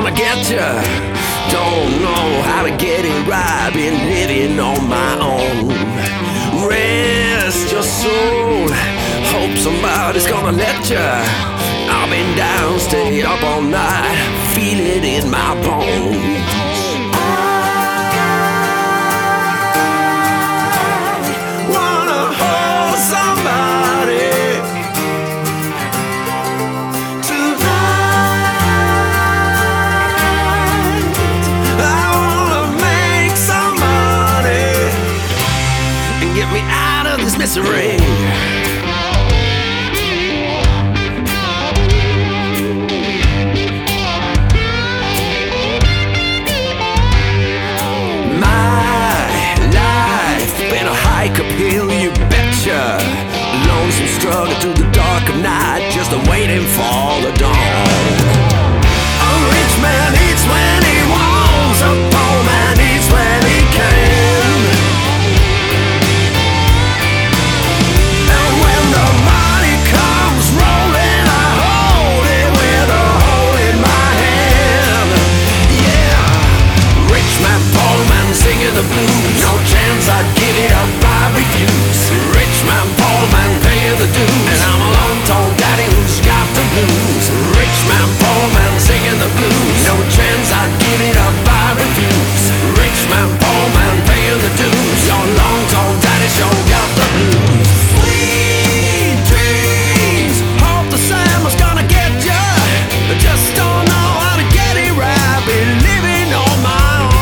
gonna get ya. Don't know how to get it right, been living on my own. Rest your soul, hope somebody's gonna let ya. I've been down, stayed up all night, feel it in my bones. Get me out of this misery. My life been a hike uphill, you betcha. Lonesome struggle through the dark of night, just waiting for the dawn. A rich man eats when he wants, a poor man eats when he can. Singing the blues, no chance I'd give it up, I refuse. Rich man, poor man, paying the dues, and I'm a long-tall daddy who's got the blues. Rich man, poor man, singing the blues, no chance I'd give it up, I refuse. Rich man, poor man, paying the dues, your long-tall daddy sure got the blues. Sweet dreams, hope the sun was gonna get ya, just don't know how to get it right, been living on my own.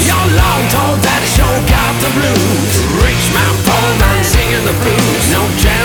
Rich man, poor man, singing the blues, no chance.